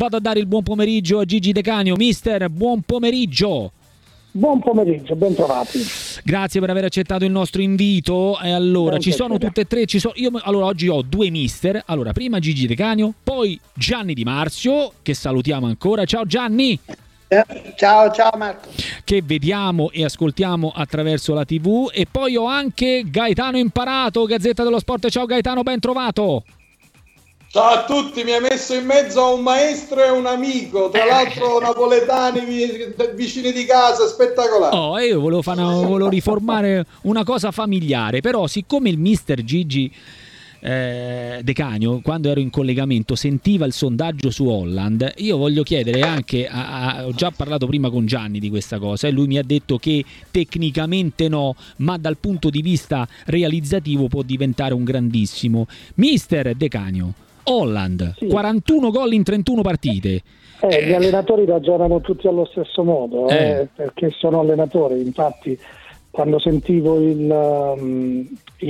vado a dare il buon pomeriggio a Gigi De Canio. Mister, buon pomeriggio. Buon pomeriggio, ben trovati. Grazie per aver accettato il nostro invito. E allora, ci sono tutte e tre. Allora, oggi ho due mister. Allora, prima Gigi De Canio, poi Gianni Di Marzio, che salutiamo ancora. Ciao Gianni. Ciao Marco. Che vediamo e ascoltiamo attraverso la TV. E poi ho anche Gaetano Imparato, Gazzetta dello Sport. Ciao Gaetano, ben trovato. Ciao a tutti, mi ha messo in mezzo a un maestro e un amico, tra l'altro napoletani vicini di casa, spettacolare. Io volevo riformare una cosa familiare, però siccome il mister Gigi De Canio, quando ero in collegamento, sentiva il sondaggio su Holland, io voglio chiedere anche, ho già parlato prima con Gianni di questa cosa e lui mi ha detto che tecnicamente no, ma dal punto di vista realizzativo può diventare un grandissimo. Mister De Canio, Holland, sì. 41 gol in 31 partite. Gli allenatori ragionano tutti allo stesso modo, perché sono allenatori. Infatti, quando sentivo il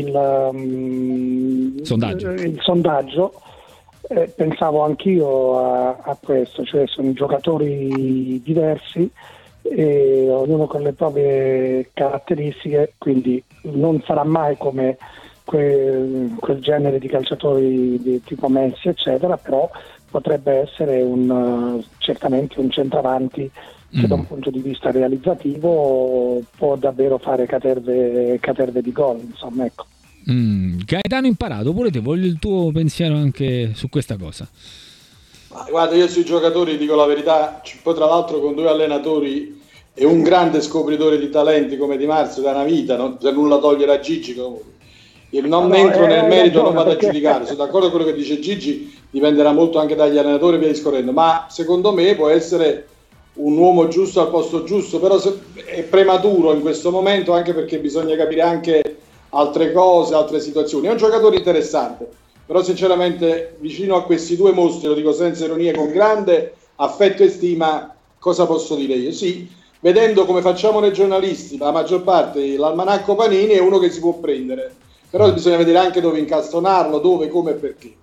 sondaggio pensavo anch'io a questo, cioè sono giocatori diversi e ognuno con le proprie caratteristiche, quindi non sarà mai come quel genere di calciatori di tipo Messi eccetera, però potrebbe essere certamente un centravanti che da un punto di vista realizzativo può davvero fare caterve di gol, insomma, ecco. Gaetano Imparato, pure te, voglio il tuo pensiero anche su questa cosa. Guarda, io sui giocatori dico la verità, poi tra l'altro con due allenatori e un grande scopritore di talenti come Di Marzio da una vita, per nulla togliere a Gigi comunque. Io non entro nel merito, non vado a giudicare, sono d'accordo con quello che dice Gigi, dipenderà molto anche dagli allenatori e via discorrendo, ma secondo me può essere un uomo giusto al posto giusto, però è prematuro in questo momento, anche perché bisogna capire anche altre cose, altre situazioni. È un giocatore interessante, però sinceramente vicino a questi due mostri, lo dico senza ironia, con grande affetto e stima, cosa posso dire io? Sì, vedendo come facciamo noi giornalisti, la maggior parte, l'almanacco Panini è uno che si può prendere, però bisogna vedere anche dove incastonarlo, dove, come e perché.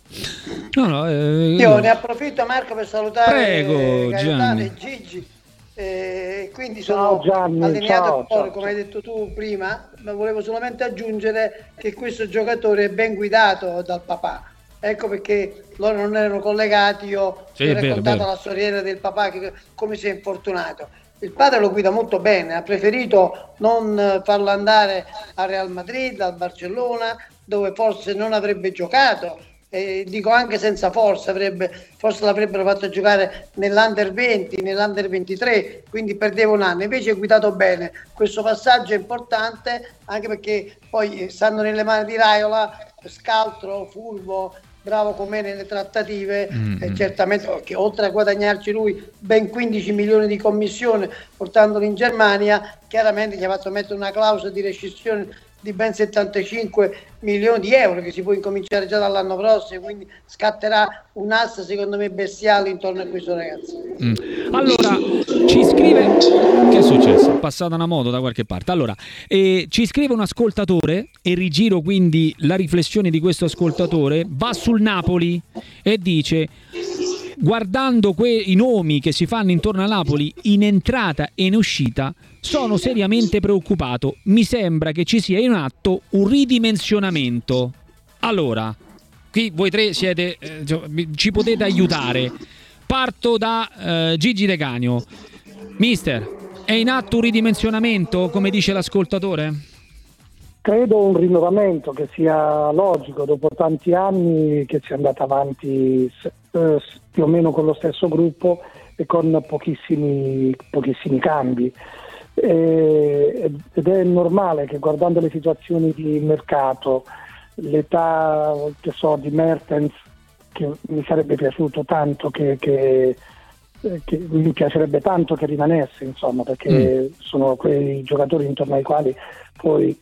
Io ne approfitto, Marco, per salutare Gaetano e Gigi. Quindi sono allineato come hai detto tu prima, ma volevo solamente aggiungere che questo giocatore è ben guidato dal papà. Ecco perché loro non erano collegati. Io ho raccontato la storiella del papà, come si è infortunato. Il padre lo guida molto bene, ha preferito non farlo andare al Real Madrid, al Barcellona, dove forse non avrebbe giocato. Dico anche senza forse l'avrebbero fatto giocare nell'Under 20, nell'Under 23, quindi perdeva un anno. Invece è guidato bene. Questo passaggio è importante anche perché poi stanno nelle mani di Raiola, scaltro, furbo, bravo come nelle trattative, certamente che oltre a guadagnarci lui ben 15 milioni di commissione portandolo in Germania, chiaramente gli ha fatto mettere una clausola di rescissione di ben 75 milioni di euro che si può incominciare già dall'anno prossimo, quindi scatterà un'asta secondo me bestiale intorno a questo ragazzo. Allora ci scrive, che è successo? È passata una moto da qualche parte. Allora ci scrive un ascoltatore e rigiro quindi la riflessione di questo ascoltatore, va sul Napoli e dice: guardando i nomi che si fanno intorno a Napoli in entrata e in uscita, sono seriamente preoccupato. Mi sembra che ci sia in atto un ridimensionamento. Allora, qui voi tre siete, ci potete aiutare. Parto da Gigi De Canio. Mister, è in atto un ridimensionamento, come dice l'ascoltatore? Credo un rinnovamento che sia logico dopo tanti anni che si è andata avanti più o meno con lo stesso gruppo e con pochissimi cambi. Ed è normale che guardando le situazioni di mercato, l'età di Mertens, che mi sarebbe piaciuto tanto che mi piacerebbe tanto che rimanesse, insomma, perché sono quei giocatori intorno ai quali poi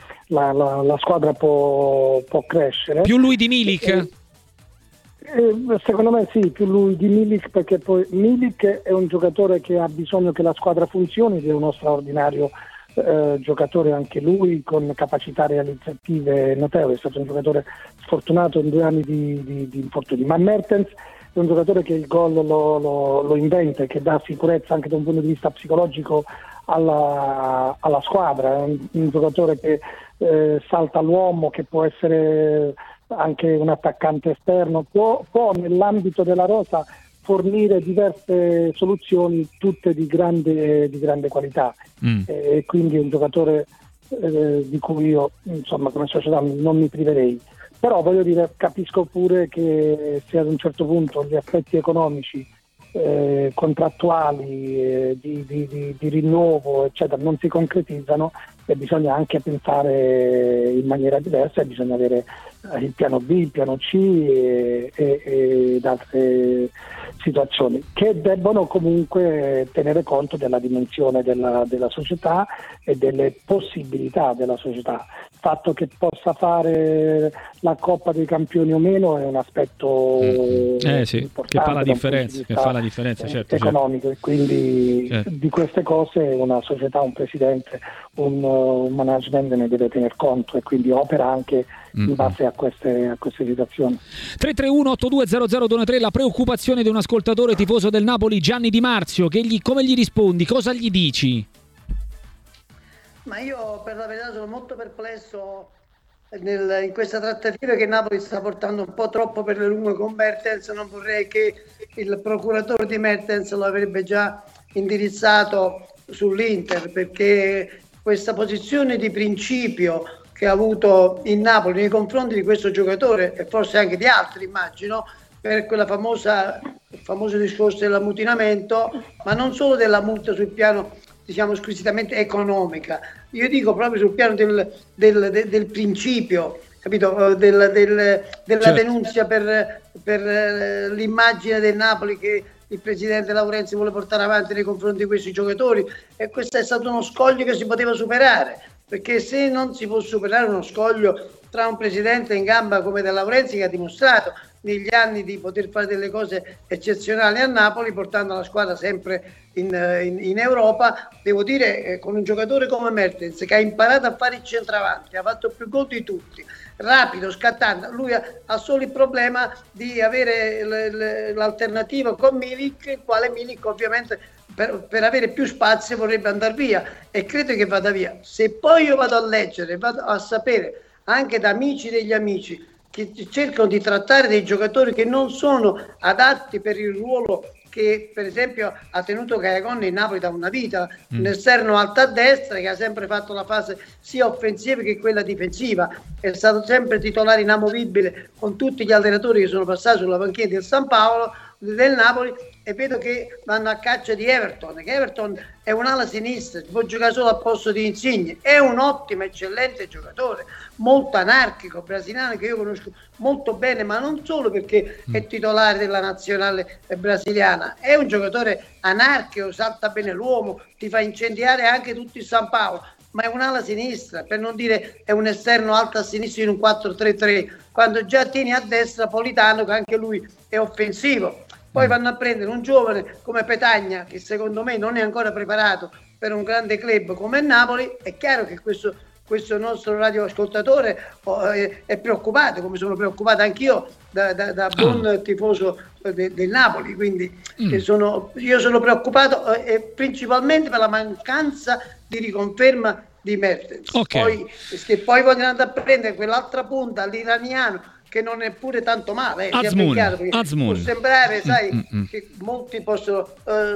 la squadra può crescere. Più lui di Milik? Secondo me sì, più lui di Milik, perché poi Milik è un giocatore che ha bisogno che la squadra funzioni ed è uno straordinario giocatore anche lui, con capacità realizzative notevoli. È stato un giocatore sfortunato in 2 anni di infortuni, ma Mertens è un giocatore che il gol lo inventa e che dà sicurezza anche da un punto di vista psicologico alla squadra. È un giocatore che salta l'uomo, che può essere anche un attaccante esterno, può nell'ambito della rosa fornire diverse soluzioni, tutte di grande qualità, e quindi è un giocatore di cui io, insomma, come società non mi priverei. Però voglio dire, capisco pure che se ad un certo punto gli aspetti economici, contrattuali, di rinnovo eccetera non si concretizzano, e bisogna anche pensare in maniera diversa, e bisogna avere il piano B, il piano C ed altre situazioni che debbono comunque tenere conto della dimensione della società e delle possibilità della società. Il fatto che possa fare la Coppa dei Campioni o meno è un aspetto sì, che fa la differenza, certo, economico, certo. E quindi certo. Di queste cose una società, un presidente, un management ne deve tener conto, e quindi opera anche in base a queste situazioni. 331-8200-213, la preoccupazione di un ascoltatore tifoso del Napoli, Gianni Di Marzio, come gli rispondi? Cosa gli dici? Ma io per la verità sono molto perplesso in questa trattativa che Napoli sta portando un po' troppo per le lunghe con Mertens. Non vorrei che il procuratore di Mertens lo avrebbe già indirizzato sull'Inter, perché questa posizione di principio che ha avuto in Napoli nei confronti di questo giocatore, e forse anche di altri, immagino, per quella il famoso discorso dell'ammutinamento, ma non solo della multa sul piano, diciamo, squisitamente economica. Io dico proprio sul piano del principio, capito? Della certo. Denunzia per l'immagine del Napoli che il presidente Laurenzi vuole portare avanti nei confronti di questi giocatori, e questo è stato uno scoglio che si poteva superare, perché se non si può superare uno scoglio tra un presidente in gamba come De Laurenzi, che ha dimostrato negli anni di poter fare delle cose eccezionali a Napoli, portando la squadra sempre in Europa, devo dire, con un giocatore come Mertens, che ha imparato a fare il centravanti, ha fatto più gol di tutti, rapido, scattante. Lui ha solo il problema di avere l'alternativa con Milik, il quale Milik ovviamente per avere più spazio vorrebbe andare via, e credo che vada via. Se poi io vado a leggere, vado a sapere anche da amici degli amici che cercano di trattare dei giocatori che non sono adatti per il ruolo che per esempio ha tenuto Gaiagon in Napoli da una vita, un esterno alto a destra che ha sempre fatto la fase sia offensiva che quella difensiva, è stato sempre titolare inamovibile con tutti gli allenatori che sono passati sulla panchina del San Paolo, del Napoli, e vedo che vanno a caccia di Everton, che Everton è un'ala sinistra, può giocare solo al posto di Insigne, è un ottimo, eccellente giocatore, molto anarchico, brasiliano, che io conosco molto bene, ma non solo perché è titolare della nazionale brasiliana, è un giocatore anarchico, salta bene l'uomo, ti fa incendiare anche tutto il San Paolo, ma è un'ala sinistra, per non dire è un esterno alto a sinistra in un 4-3-3, quando già tieni a destra Politano, che anche lui è offensivo. Poi vanno a prendere un giovane come Petagna, che secondo me non è ancora preparato per un grande club come il Napoli. È chiaro che questo nostro radioascoltatore è preoccupato, come sono preoccupato anch'io da buon tifoso del Napoli, quindi io sono preoccupato principalmente per la mancanza di riconferma di Mertens. Okay. Poi vogliono andare a prendere quell'altra punta, l'iraniano, che non è pure tanto male, può sembrare, sai, che molti possono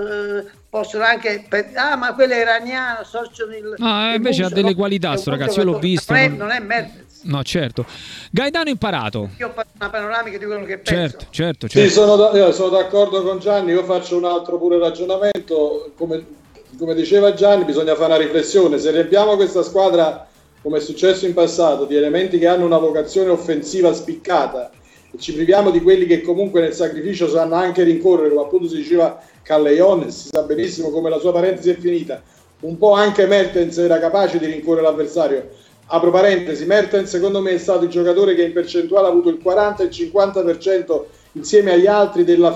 anche ma quello è iraniano, invece ha delle qualità sto ragazzo, io l'ho visto, non è Mertens. No, certo. Gaetano Imparato. Io ho fatto una panoramica di quello che penso. Certo. Sì, sono d'accordo con Gianni. Io faccio un altro pure ragionamento, come diceva Gianni, bisogna fare una riflessione. Se riempiamo questa squadra, come è successo in passato, di elementi che hanno una vocazione offensiva spiccata, e ci priviamo di quelli che comunque nel sacrificio sanno anche rincorrere, come appunto si diceva Callejon, si sa benissimo come la sua parentesi è finita, un po' anche Mertens era capace di rincorrere l'avversario. Apro parentesi, Mertens secondo me è stato il giocatore che in percentuale ha avuto il 40 e il 50% insieme agli altri della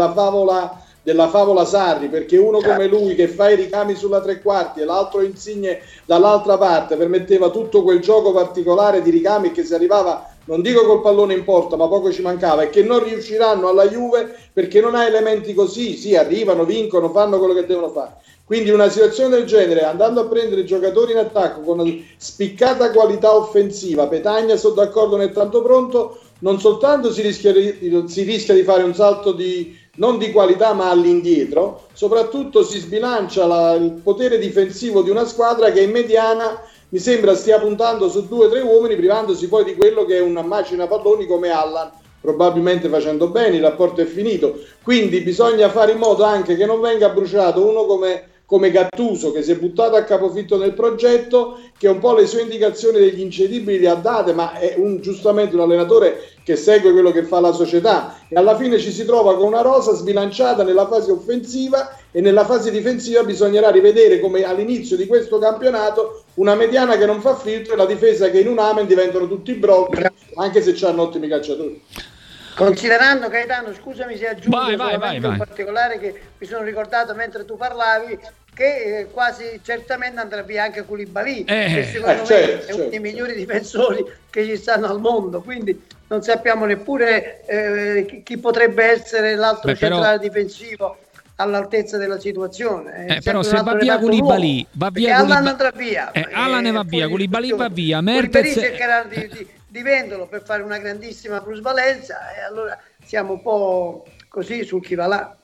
favola Sarri, perché uno come lui che fa i ricami sulla tre quarti e l'altro Insigne dall'altra parte permetteva tutto quel gioco particolare di ricami che si arrivava non dico col pallone in porta, ma poco ci mancava, e che non riusciranno alla Juve perché non ha elementi così. Sì, arrivano, vincono, fanno quello che devono fare. Quindi una situazione del genere, andando a prendere giocatori in attacco con spiccata qualità offensiva, Petagna, sono d'accordo, non è tanto pronto, non soltanto si rischia di fare un salto non di qualità ma all'indietro, soprattutto si sbilancia il potere difensivo di una squadra che in mediana mi sembra stia puntando su 2 o 3 uomini, privandosi poi di quello che è una macina palloni come Allan, probabilmente facendo bene, il rapporto è finito. Quindi bisogna fare in modo anche che non venga bruciato uno come Gattuso, che si è buttato a capofitto nel progetto, che un po' le sue indicazioni degli incedibili le ha date, ma è giustamente un allenatore che segue quello che fa la società, e alla fine ci si trova con una rosa sbilanciata nella fase offensiva, e nella fase difensiva bisognerà rivedere, come all'inizio di questo campionato, una mediana che non fa filtro e la difesa che in un amen diventano tutti brocchi, anche se hanno ottimi calciatori. Considerando, Gaetano, scusami se aggiungo vai. un particolare che mi sono ricordato mentre tu parlavi, che quasi certamente andrà via anche Koulibaly, che secondo me è uno dei migliori difensori che ci stanno al mondo, quindi non sappiamo neppure chi potrebbe essere l'altro centrale difensivo all'altezza della situazione. Però se va via Koulibaly, Allan andrà via. Allan va via, Koulibaly va via, Mertens cercherà di venderlo per fare una grandissima plusvalenza, e allora siamo un po' così sul chi va là.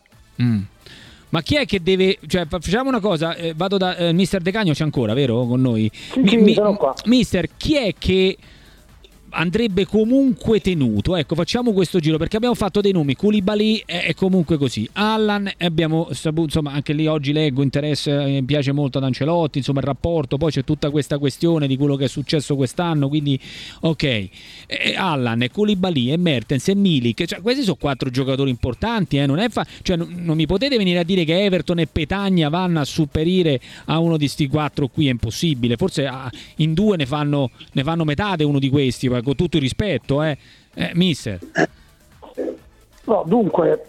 Ma chi è che deve, cioè facciamo una cosa, vado da Mister De Cagno, c'è ancora, vero, con noi? Sì, sono qua. Mister, chi è che andrebbe comunque tenuto? Ecco, facciamo questo giro, perché abbiamo fatto dei nomi. Koulibaly è comunque così, Allan abbiamo saputo, insomma, anche lì oggi leggo interesse, mi piace molto ad Ancelotti, insomma il rapporto, poi c'è tutta questa questione di quello che è successo quest'anno, quindi ok, Allan e Koulibaly e Mertens e Milik, cioè questi sono 4 giocatori importanti, non è cioè non mi potete venire a dire che Everton e Petagna vanno a supperire a uno di sti 4 qui, è impossibile. Forse in 2 ne fanno metà di uno di questi, con tutto il rispetto, mister. No, dunque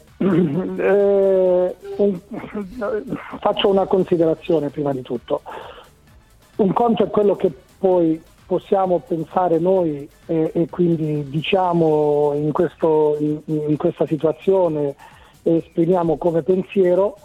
faccio una considerazione prima di tutto. Un conto è quello che poi possiamo pensare noi e quindi diciamo in questa situazione, esprimiamo come pensiero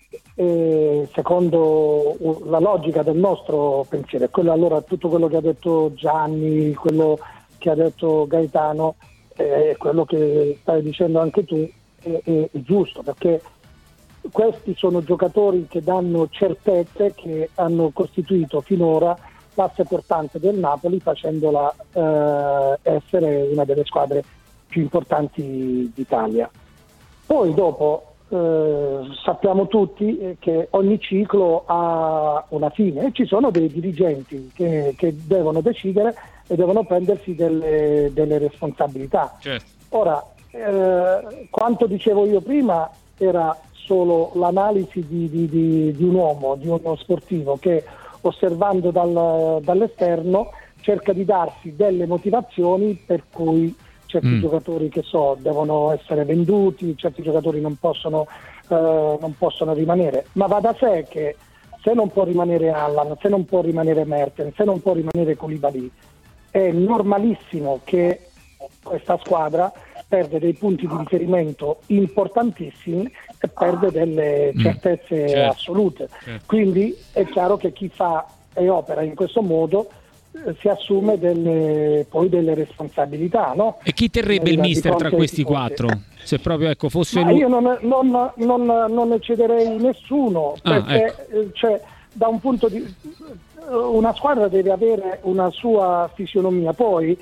secondo la logica del nostro pensiero. Quello, allora, tutto quello che ha detto Gianni, quello che ha detto Gaetano, quello che stai dicendo anche tu è giusto, perché questi sono giocatori che danno certezze, che hanno costituito finora l'asse portante del Napoli, facendola essere una delle squadre più importanti d'Italia. Poi dopo sappiamo tutti che ogni ciclo ha una fine e ci sono dei dirigenti che devono decidere e devono prendersi delle responsabilità. Certo. Ora, quanto dicevo io prima era solo l'analisi di un uomo, di uno sportivo che, osservando dall'esterno, cerca di darsi delle motivazioni per cui certi giocatori, che devono essere venduti, certi giocatori non possono rimanere, ma va da sé che se non può rimanere Allan, se non può rimanere Mertens, se non può rimanere Koulibaly, è normalissimo che questa squadra perde dei punti di riferimento importantissimi e perde delle certezze assolute. Certo. Quindi è chiaro che chi fa e opera in questo modo si assume poi delle responsabilità, no? E chi terrebbe il mister tra questi 4? Se proprio fosse lui. Io non eccederei nessuno, perché cioè, da un punto di una squadra deve avere una sua fisionomia. Poi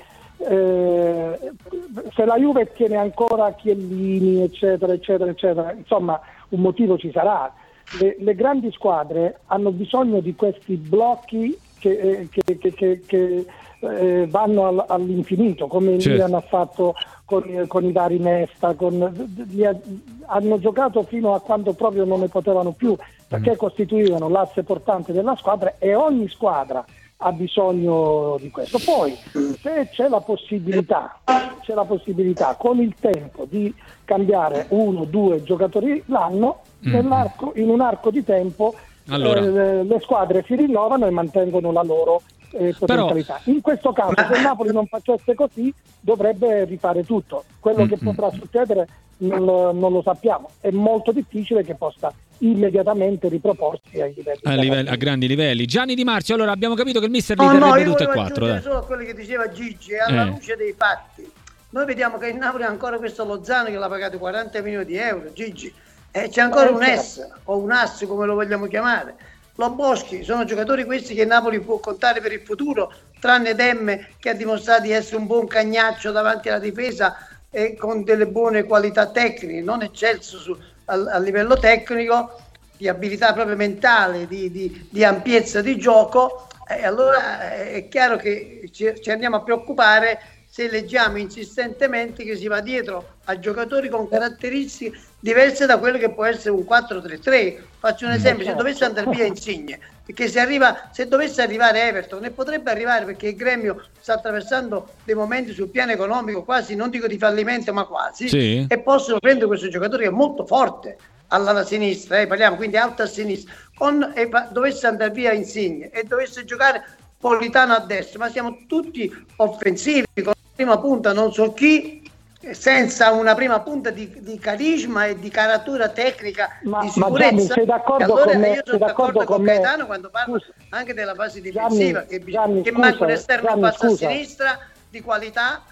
se la Juve tiene ancora Chiellini, eccetera, insomma un motivo ci sarà. Le grandi squadre hanno bisogno di questi blocchi che vanno all'infinito, come il Milan ha fatto con i vari Nesta, hanno giocato fino a quando proprio non ne potevano più, perché costituivano l'asse portante della squadra, e ogni squadra ha bisogno di questo. Poi se c'è la possibilità con il tempo di cambiare 1-2 giocatori l'anno, in un arco di tempo, allora le squadre si rinnovano e mantengono la loro potenzialità. In questo caso, se il Napoli non facesse così, dovrebbe rifare tutto. Quello che potrà succedere non lo sappiamo. È molto difficile che possa immediatamente riproporsi a grandi livelli. Gianni Di Marzio, allora abbiamo capito che il mister li terrebbe tutte e quattro. Io solo a quello che diceva Gigi, alla luce dei fatti. Noi vediamo che il Napoli ha ancora questo Lozano che l'ha pagato 40 milioni di euro, Gigi. C'è ancora un S o un Ass, come lo vogliamo chiamare. Lo Boschi, sono giocatori questi che il Napoli può contare per il futuro, tranne Demme che ha dimostrato di essere un buon cagnaccio davanti alla difesa e con delle buone qualità tecniche, non eccelso a livello tecnico, di abilità proprio mentale, di ampiezza di gioco. Allora è chiaro che ci andiamo a preoccupare se leggiamo insistentemente che si va dietro a giocatori con caratteristiche diverse da quello che può essere un 4-3-3. Faccio un esempio: se dovesse andare via Insigne, perché se dovesse arrivare Everton, ne potrebbe arrivare, perché il Gremio sta attraversando dei momenti sul piano economico quasi, non dico di fallimento, ma quasi, sì. E possono prendere questo giocatore che è molto forte alla sinistra, parliamo quindi alto a sinistra, dovesse andare via Insigne e dovesse giocare Politano a destra, ma siamo tutti offensivi, con la prima punta non so chi, senza una prima punta di carisma e di caratura tecnica, di sicurezza. Gianni, sei d'accordo allora con me? io sono d'accordo con Gaetano quando parla anche della fase difensiva, che manca un esterno in basso a sinistra di qualità.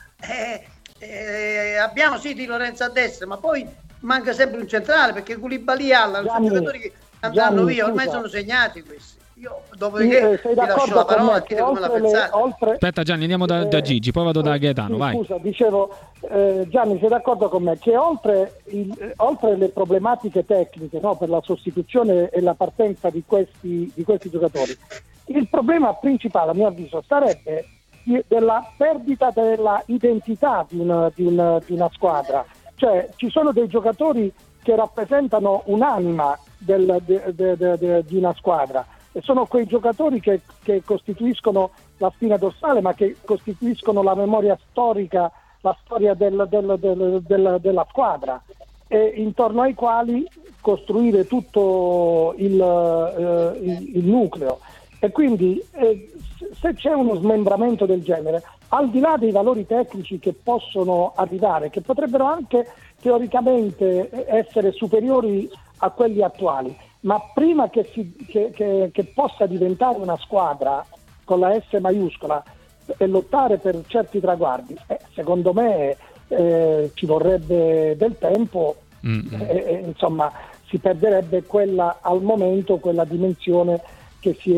Abbiamo sì Di Lorenzo a destra, ma poi manca sempre un centrale, perché Koulibaly, Allan sono giocatori che andranno via, ormai sono segnati questi. Io dopodiché vi lascio la parola a chiedere come la pensate. Aspetta Gianni, andiamo da Gigi, poi vado da Gaetano, vai. Scusa, dicevo, Gianni, sei d'accordo con me che oltre le problematiche tecniche, no, per la sostituzione e la partenza di questi giocatori, il problema principale a mio avviso sarebbe della perdita della identità di una squadra. Cioè ci sono dei giocatori che rappresentano un'anima di una squadra, e sono quei giocatori che costituiscono la spina dorsale, ma che costituiscono la memoria storica, la storia della squadra, e intorno ai quali costruire tutto il nucleo. E quindi se c'è uno smembramento del genere, al di là dei valori tecnici che possono arrivare, che potrebbero anche teoricamente essere superiori a quelli attuali, ma prima che possa diventare una squadra con la S maiuscola e lottare per certi traguardi, secondo me ci vorrebbe del tempo, insomma si perderebbe al momento quella dimensione che si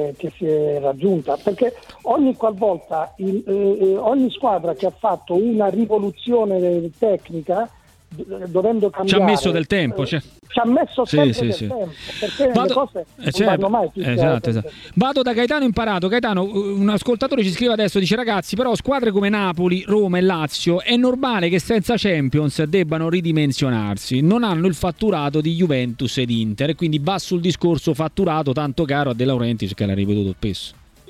è raggiunta, perché ogni qualvolta ogni squadra che ha fatto una rivoluzione tecnica, dovendo cambiare, ci ha messo del tempo, ci ha messo sempre del tempo, perché le cose non vanno mai tutte. Esatto. Vado da Gaetano Imparato. Gaetano, un ascoltatore ci scrive adesso, dice: ragazzi, però squadre come Napoli, Roma e Lazio è normale che senza Champions debbano ridimensionarsi, non hanno il fatturato di Juventus ed Inter, e quindi va sul discorso fatturato tanto caro a De Laurentiis, che l'ha ripetuto spesso.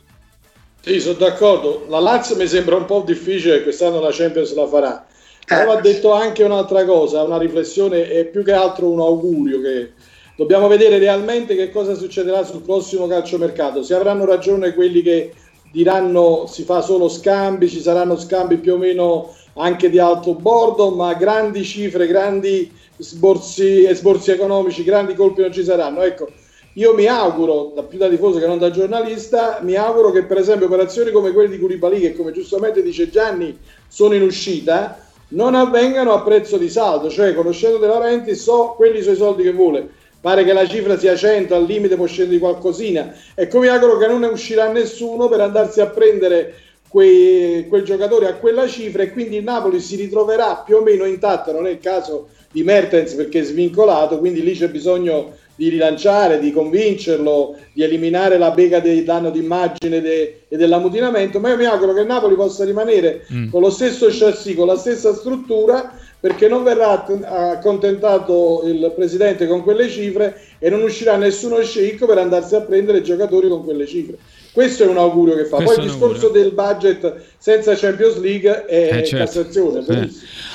Sì, sono d'accordo. La Lazio mi sembra un po' difficile, quest'anno la Champions la farà. Però ha detto anche un'altra cosa, una riflessione e più che altro un augurio, che dobbiamo vedere realmente che cosa succederà sul prossimo calciomercato. Se avranno ragione quelli che diranno si fa solo scambi, ci saranno scambi più o meno anche di alto bordo, ma grandi cifre, grandi sborsi economici, grandi colpi non ci saranno. Ecco, io mi auguro, più da tifoso che non da giornalista, mi auguro che per esempio operazioni come quelle di Koulibaly, che come giustamente dice Gianni sono in uscita, non avvengano a prezzo di saldo. Cioè, conoscendo De Laurentiis, quelli sono i soldi che vuole, pare che la cifra sia 100, al limite può scendere qualcosina, e come mi auguro che non ne uscirà nessuno per andarsi a prendere quel giocatore a quella cifra, e quindi il Napoli si ritroverà più o meno intatto. Non è il caso di Mertens perché è svincolato, quindi lì c'è bisogno di rilanciare, di convincerlo, di eliminare la bega del danno d'immagine e dell'ammutinamento. Ma io mi auguro che il Napoli possa rimanere con lo stesso chassis, con la stessa struttura, perché non verrà accontentato il presidente con quelle cifre e non uscirà nessuno sceicco per andarsi a prendere giocatori con quelle cifre. Questo è un augurio che fa. Poi il discorso del budget senza Champions League è certo. Cassazione.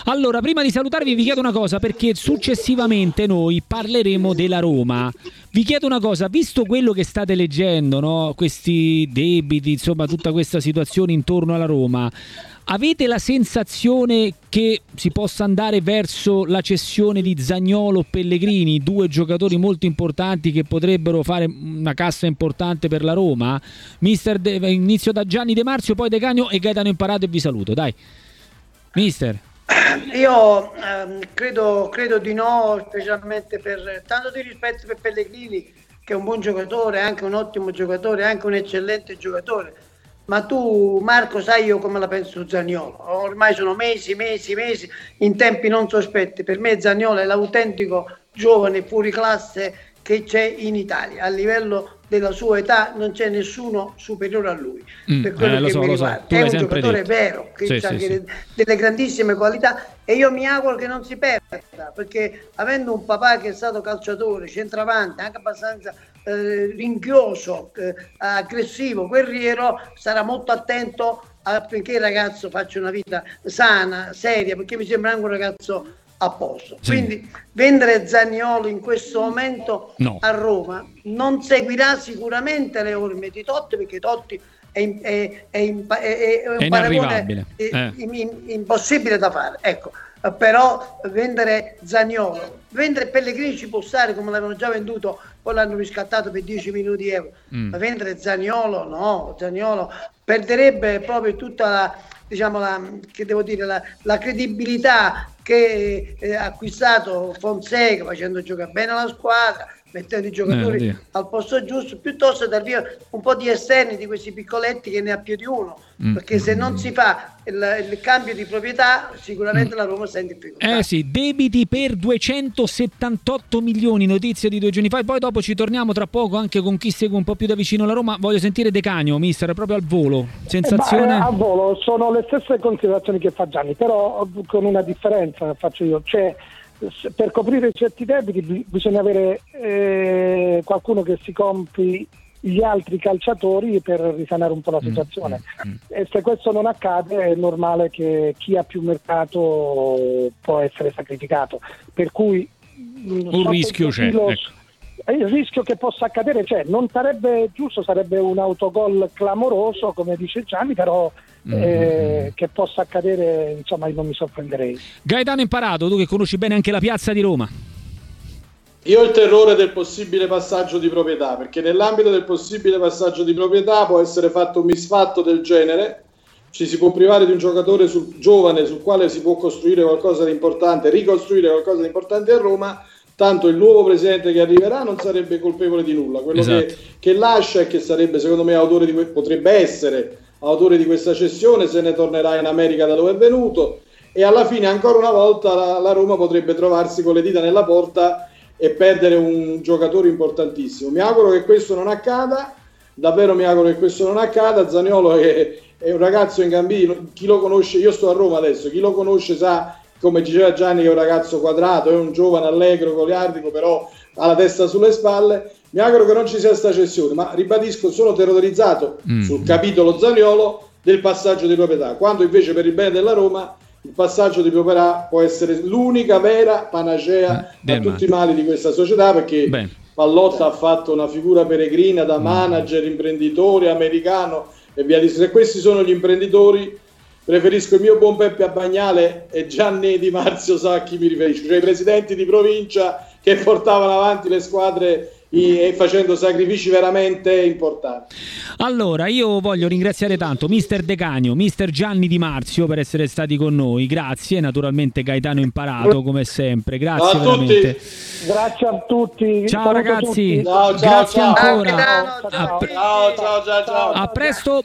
Allora, prima di salutarvi vi chiedo una cosa, perché successivamente noi parleremo della Roma. Vi chiedo una cosa, visto quello che state leggendo, no? Questi debiti, insomma tutta questa situazione intorno alla Roma, avete la sensazione che si possa andare verso la cessione di Zaniolo, Pellegrini, due giocatori molto importanti che potrebbero fare una cassa importante per la Roma? Inizio da Gianni De Marzio, poi De Canio e Gaetano Imparato e vi saluto. Dai, mister. Io credo di no, specialmente per tanto di rispetto per Pellegrini, che è un buon giocatore, anche un ottimo giocatore, anche un eccellente giocatore. Ma tu, Marco, sai io come la penso su Zaniolo. Ormai sono mesi, in tempi non sospetti. Per me Zaniolo è l'autentico giovane fuori classe che c'è in Italia. A livello della sua età non c'è nessuno superiore a lui. Per quello che mi riguarda. È un giocatore vero, che ha delle grandissime qualità, e io mi auguro che non si perda, perché avendo un papà che è stato calciatore, centravanti, anche abbastanza rinchioso, aggressivo, guerriero, sarà molto attento affinché il ragazzo faccia una vita sana, seria, perché mi sembra anche un ragazzo a posto. Sì. Quindi vendere Zaniolo in questo momento a Roma non seguirà sicuramente le orme di Totti, perché Totti è un paragone impossibile da fare, ecco. Però vendere Zaniolo, vendere Pellegrini ci può stare, come l'avevano già venduto, poi l'hanno riscattato per 10 milioni di euro, ma vendere Zaniolo no, Zaniolo perderebbe proprio tutta la credibilità che ha acquistato Fonseca, facendo giocare bene la squadra, mettendo i giocatori al posto giusto, piuttosto dar via un po' di esterni di questi piccoletti che ne ha più di uno, perché se non si fa il cambio di proprietà sicuramente la Roma sta in difficoltà. Debiti per 278 milioni, notizie di 2 giorni fa, e poi dopo ci torniamo tra poco anche con chi segue un po' più da vicino la Roma. Voglio sentire De Canio, mister, proprio al volo, sensazione? Al volo sono le stesse considerazioni che fa Gianni, però con una differenza faccio io, cioè per coprire certi debiti bisogna avere qualcuno che si compri gli altri calciatori per risanare un po' la situazione, e se questo non accade è normale che chi ha più mercato può essere sacrificato, per cui un rischio c'è, il rischio che possa accadere c'è, non sarebbe giusto, sarebbe un autogol clamoroso come dice Gianni, però che possa accadere, insomma, io non mi sorprenderei. Gaetano Imparato, tu che conosci bene anche la piazza di Roma. Io ho il terrore del possibile passaggio di proprietà, perché nell'ambito del possibile passaggio di proprietà può essere fatto un misfatto del genere, ci si può privare di un giocatore giovane sul quale si può costruire qualcosa di importante, ricostruire qualcosa di importante a Roma, tanto il nuovo presidente che arriverà non sarebbe colpevole di nulla, quello che lascia e che sarebbe secondo me autore potrebbe essere autore di questa cessione, se ne tornerà in America da dove è venuto, e alla fine ancora una volta la Roma potrebbe trovarsi con le dita nella porta e perdere un giocatore importantissimo. Mi auguro che questo non accada, davvero mi auguro che questo non accada. Zaniolo è un ragazzo in gambino, chi lo conosce, io sto a Roma adesso, chi lo conosce sa, come diceva Gianni, che è un ragazzo quadrato, è un giovane allegro, goliardico, però ha la testa sulle spalle. Mi auguro che non ci sia questa cessione, ma ribadisco, sono terrorizzato sul capitolo Zaniolo del passaggio di proprietà, quando invece per il bene della Roma il passaggio di proprietà può essere l'unica vera panacea a tutti i mali di questa società, perché Pallotta ha fatto una figura peregrina da manager, imprenditore, americano e via dicendo. Se questi sono gli imprenditori, preferisco il mio buon Peppe Abbagnale, e Gianni Di Marzio sa a chi mi riferisco, cioè i presidenti di provincia che portavano avanti le squadre e facendo sacrifici veramente importanti. Allora, io voglio ringraziare tanto mister De Canio, mister Gianni Di Marzio per essere stati con noi, grazie, naturalmente Gaetano Imparato come sempre, grazie veramente. Grazie a tutti. Ciao ragazzi, ciao, grazie ancora. Ciao. A presto.